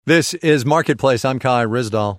This is Marketplace. I'm Kai Ryssdal.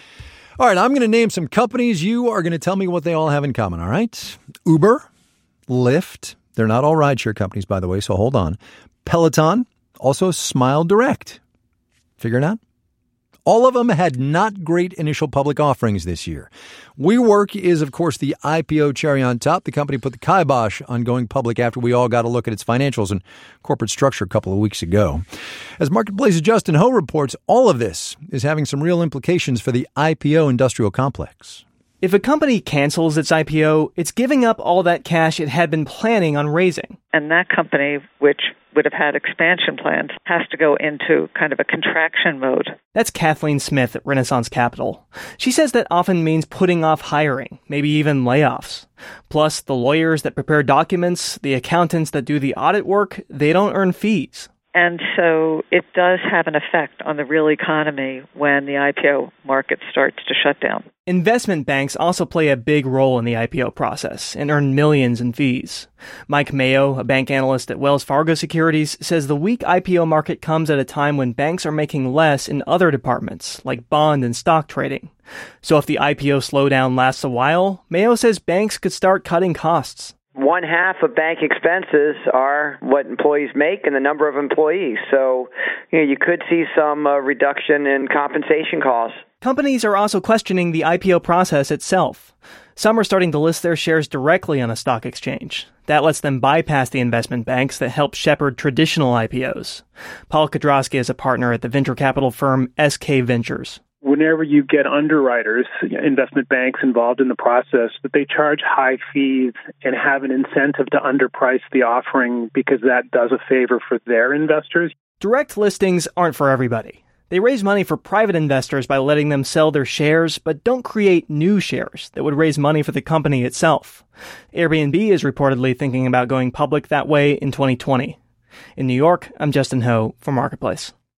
All right, I'm going to name some companies. You are going to tell me what they all have in common, all right? Uber, Lyft. They're not all rideshare companies, by the way, so hold on. Peloton, also Smile Direct. Figure it out? All of them had not great initial public offerings this year. WeWork is, of course, the IPO cherry on top. The company put the kibosh on going public after we all got a look at its financials and corporate structure a couple of weeks ago. As Marketplace's Justin Ho reports, all of this is having some real implications for the IPO industrial complex. If a company cancels its IPO, it's giving up all that cash it had been planning on raising. And that company, which would have had expansion plans, has to go into kind of a contraction mode. That's Kathleen Smith at Renaissance Capital. She says that often means putting off hiring, maybe even layoffs. Plus, the lawyers that prepare documents, the accountants that do the audit work, they don't earn fees. And so it does have an effect on the real economy when the IPO market starts to shut down. Investment banks also play a big role in the IPO process and earn millions in fees. Mike Mayo, a bank analyst at Wells Fargo Securities, says the weak IPO market comes at a time when banks are making less in other departments, like bond and stock trading. So if the IPO slowdown lasts a while, Mayo says banks could start cutting costs. One half of bank expenses are what employees make and the number of employees. So, you could see some reduction in compensation costs. Companies are also questioning the IPO process itself. Some are starting to list their shares directly on a stock exchange. That lets them bypass the investment banks that help shepherd traditional IPOs. Paul Kodrowski is a partner at the venture capital firm SK Ventures. Whenever you get underwriters, investment banks involved in the process, that they charge high fees and have an incentive to underprice the offering because that does a favor for their investors. Direct listings aren't for everybody. They raise money for private investors by letting them sell their shares, but don't create new shares that would raise money for the company itself. Airbnb is reportedly thinking about going public that way in 2020. In New York, I'm Justin Ho for Marketplace.